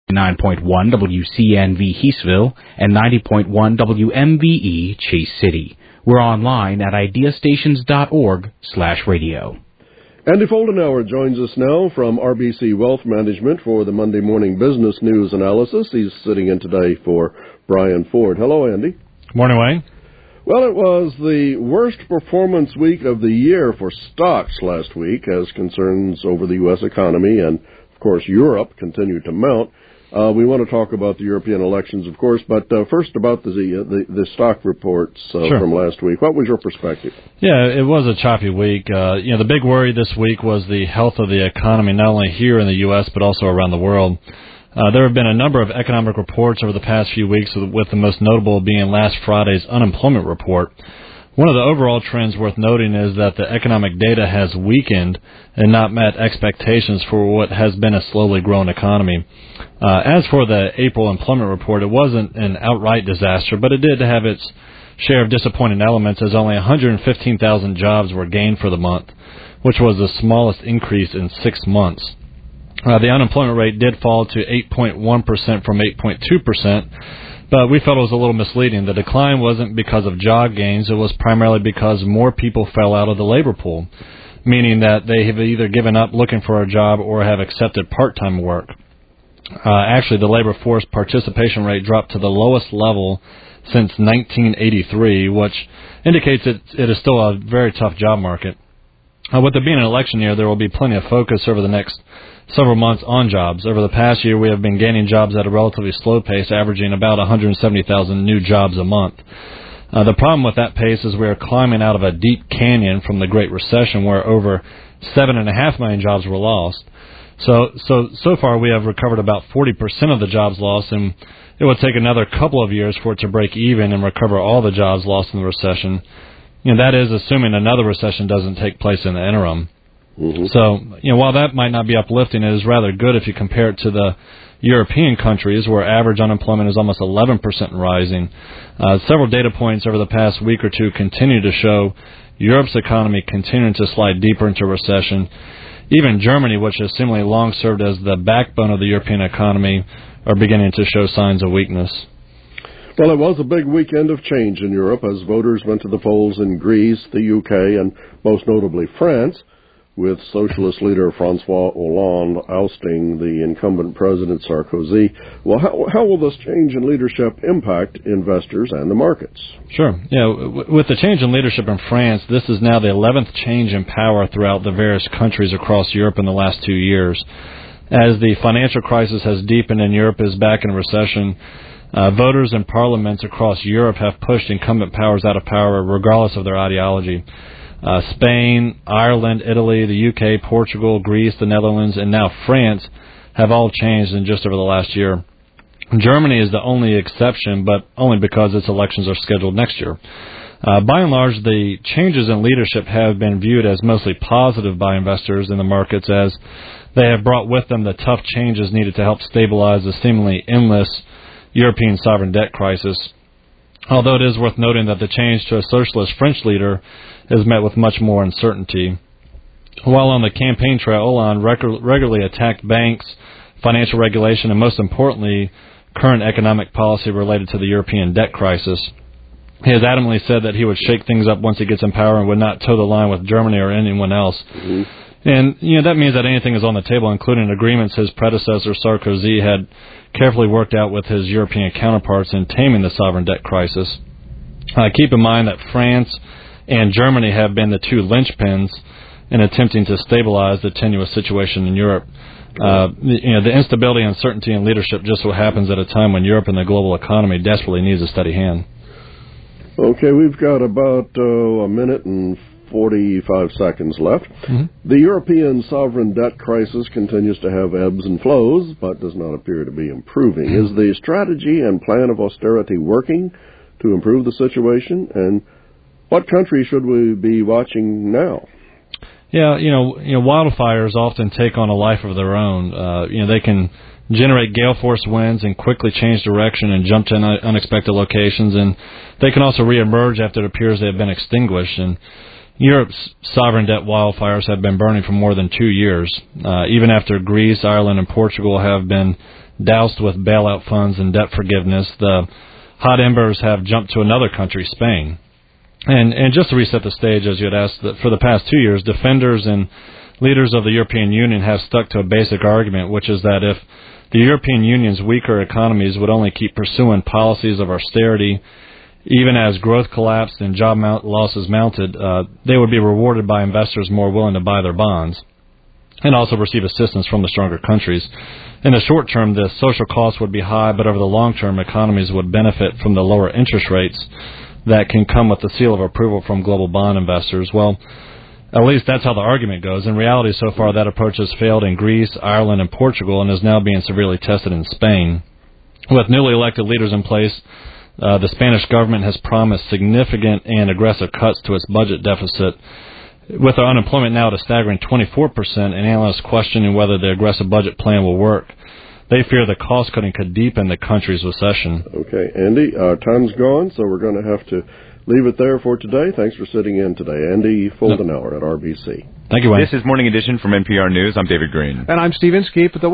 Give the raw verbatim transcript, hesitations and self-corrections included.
nine point one W C N V Heastville and ninety point one W M V E Chase City. We're online at ideastations.org slash radio. Andy Foldenauer joins us now from R B C Wealth Management for the Monday Morning Business News Analysis. He's sitting in today for Brian Ford. Hello, Andy. Morning, Wayne. Well, it was the worst performance week of the year for stocks last week as concerns over the U S economy and, of course, Europe continued to mount. Uh, we want to talk about the European elections, of course, but uh, first about the, the the stock reports uh, sure. from last week. What was your perspective? Yeah, it was a choppy week. Uh, you know, the big worry this week was the health of the economy, not only here in the U S, but also around the world. Uh, there have been a number of economic reports over the past few weeks, with the most notable being last Friday's unemployment report. One of the overall trends worth noting is that the economic data has weakened and not met expectations for what has been a slowly growing economy. Uh, as for the April employment report, it wasn't an outright disaster, but it did have its share of disappointing elements, as only one hundred fifteen thousand jobs were gained for the month, which was the smallest increase in six months. Uh, the unemployment rate did fall to eight point one percent from eight point two percent, but we felt it was a little misleading. The decline wasn't because of job gains. It was primarily because more people fell out of the labor pool, meaning that they have either given up looking for a job or have accepted part-time work. Uh, actually, the labor force participation rate dropped to the lowest level since nineteen eighty-three, which indicates it, it is still a very tough job market. Uh, with it being an election year, there will be plenty of focus over the next several months on jobs. Over the past year, we have been gaining jobs at a relatively slow pace, averaging about one hundred seventy thousand new jobs a month. Uh, the problem with that pace is we are climbing out of a deep canyon from the Great Recession, where over seven and a half million jobs were lost. So, so, so far we have recovered about forty percent of the jobs lost, and it would take another couple of years for it to break even and recover all the jobs lost in the recession. You know, that is assuming another recession doesn't take place in the interim. Mm-hmm. So, you know, while that might not be uplifting, it is rather good if you compare it to the European countries, where average unemployment is almost eleven percent and rising. Uh, several data points over the past week or two continue to show Europe's economy continuing to slide deeper into recession. Even Germany, which has seemingly long served as the backbone of the European economy, are beginning to show signs of weakness. Well, it was a big weekend of change in Europe as voters went to the polls in Greece, the U K, and most notably France, with socialist leader Francois Hollande ousting the incumbent President Sarkozy. Well, how, how will this change in leadership impact investors and the markets? Sure. Yeah, w- with the change in leadership in France, this is now the eleventh change in power throughout the various countries across Europe in the last two years. As the financial crisis has deepened and Europe is back in recession, uh, voters and parliaments across Europe have pushed incumbent powers out of power regardless of their ideology. Uh, Spain, Ireland, Italy, the U K, Portugal, Greece, the Netherlands, and now France have all changed in just over the last year. Germany is the only exception, but only because its elections are scheduled next year. Uh, by and large, the changes in leadership have been viewed as mostly positive by investors in the markets, as they have brought with them the tough changes needed to help stabilize the seemingly endless European sovereign debt crisis. Although it is worth noting that the change to a socialist French leader is met with much more uncertainty. While on the campaign trail, Hollande regu- regularly attacked banks, financial regulation, and most importantly, current economic policy related to the European debt crisis. He has adamantly said that he would shake things up once he gets in power and would not toe the line with Germany or anyone else. Mm-hmm. And, you know, that means that anything is on the table, including agreements his predecessor Sarkozy had carefully worked out with his European counterparts in taming the sovereign debt crisis. Uh, keep in mind that France and Germany have been the two linchpins in attempting to stabilize the tenuous situation in Europe. Uh, you know, the instability, uncertainty, and leadership just so happens at a time when Europe and the global economy desperately needs a steady hand. Okay, we've got about uh, a minute and forty-five seconds left. Mm-hmm. The European sovereign debt crisis continues to have ebbs and flows, but does not appear to be improving. Mm-hmm. Is the strategy and plan of austerity working to improve the situation? And what country should we be watching now? Yeah, you know, you know, wildfires often take on a life of their own. Uh, you know, they can generate gale force winds and quickly change direction and jump to un- unexpected locations, and they can also reemerge after it appears they have been extinguished. And Europe's sovereign debt wildfires have been burning for more than two years, uh, even after Greece, Ireland, and Portugal have been doused with bailout funds and debt forgiveness, the hot embers have jumped to another country, Spain. And, and just to reset the stage, as you had asked, that for the past two years, defenders and leaders of the European Union have stuck to a basic argument, which is that if the European Union's weaker economies would only keep pursuing policies of austerity, even as growth collapsed and job mount losses mounted, uh, they would be rewarded by investors more willing to buy their bonds and also receive assistance from the stronger countries. In the short term, the social costs would be high, but over the long term, economies would benefit from the lower interest rates that can come with the seal of approval from global bond investors. Well, at least that's how the argument goes. In reality, so far, that approach has failed in Greece, Ireland, and Portugal, and is now being severely tested in Spain. With newly elected leaders in place, uh, the Spanish government has promised significant and aggressive cuts to its budget deficit, with our unemployment now at a staggering twenty-four percent, and analysts questioning whether the aggressive budget plan will work. They fear the cost cutting could deepen the country's recession. Okay, Andy, our time's gone, so we're going to have to leave it there for today. Thanks for sitting in today. Andy Foldenauer at R B C. Thank you, Wayne. This is Morning Edition from N P R News. I'm David Green. And I'm Steve Inskeep at the